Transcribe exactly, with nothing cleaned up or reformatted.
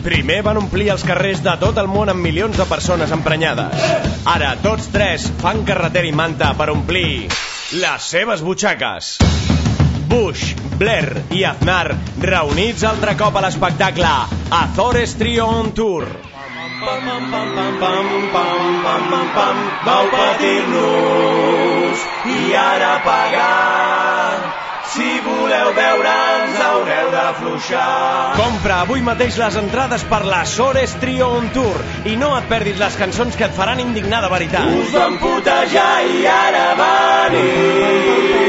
Primer van omplir els carrers de tot el món amb milions de persones emprenyades. Ara tots tres fan carretera i manta per omplir les seves butxaques. Bush, Blair i Aznar reunits altre cop a l'espectacle Azores Trio on Tour. Vau patir-nos i ara pagar. Si voleu veure'ns haureu d'afluixar. Compra avui mateix les entrades per la Azores Trio on Tour i no et perdis les cançons que et faran indignar de veritat. Us vam putejar i ara venim.